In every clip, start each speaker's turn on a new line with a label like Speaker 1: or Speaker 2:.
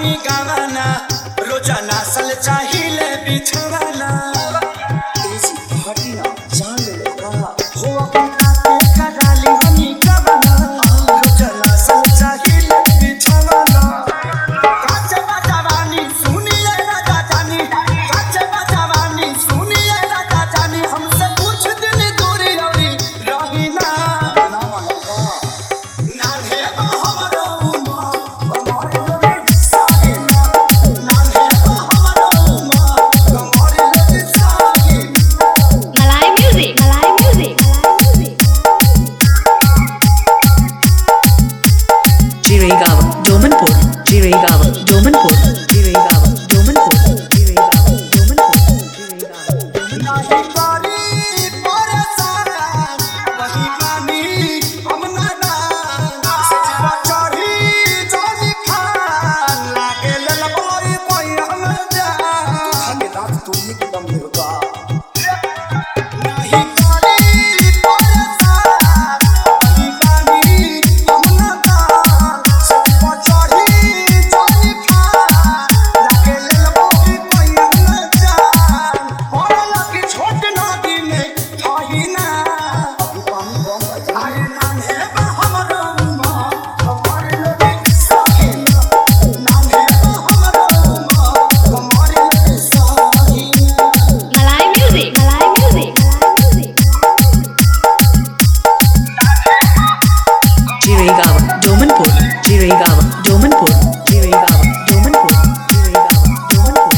Speaker 1: बानी गावाना रोजाना सल चाहिए बिछवाना हटिया जान ले का हो अपना के कराली हनी गावाना रोजाना सल चाहिए बिछवाना काचे बाजावानी सुनिए राजा जानी काचे बाजावानी सुनिए राजा जानी हमसे कुछ दिन दूरी रही ना
Speaker 2: Jiregaon, Domanpur, Jiregaon, Domanpur, Jiregaon, Domanpur, Jiregaon, Domanpur,
Speaker 1: नाही बारी परसारा वही मानी हम नाना सजवा चढ़ी जोली खान लागे ललबोई कोई हम जा हमें रात तुम एकदम होगा नाही बारी परसारा वही मानी हम नाना सजवा चढ़ी जोली खान लागे ललबोई कोई हम जा होला की छोट नदी में थाही ना अभी पानी कम आए नाने बा हमरो मां हमारे लगे साही नाने बा हमरो मां हमारे लगे साही
Speaker 3: Malay music, Malay music, Malay music.
Speaker 2: Jiregaon, Domanpur, Jiregaon, Domanpur, Jiregaon, Domanpur, Jiregaon, Domanpur,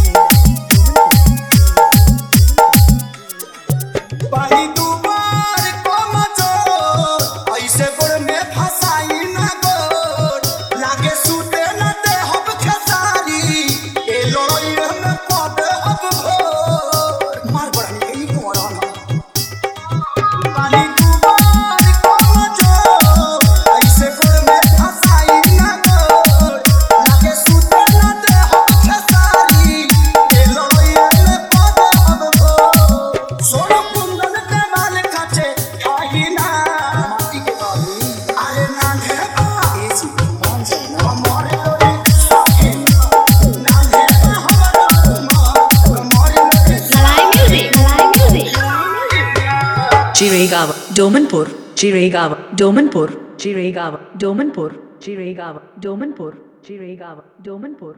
Speaker 1: पानी दुबार कम जो ऐसे गोड़ में फसाई ना गोड़ लागे सूते न दे हब खेसारी ए लड़ाई में पद हब भोर मार बड़नी के ई कोड़ा पानी दुबार कम जो ऐसे गोड़ में फसाई ना गोड़ लागे सूते न दे हब खेसारी ए लड़ाई में पद हब भोर सोनो कुंदन के माल काचे खाही ना माटी के बाबी अरे नाने बा एसी मान से ना हमारे लोरे साही नाने बा हमरो मां हमारे लोरे
Speaker 3: Malay music, Malay music, Malay music.
Speaker 2: Jiregaon, Domanpur, Jiregaon, Domanpur, Jiregaon, Domanpur, Jiregaon, Domanpur, Jiregaon, Domanpur.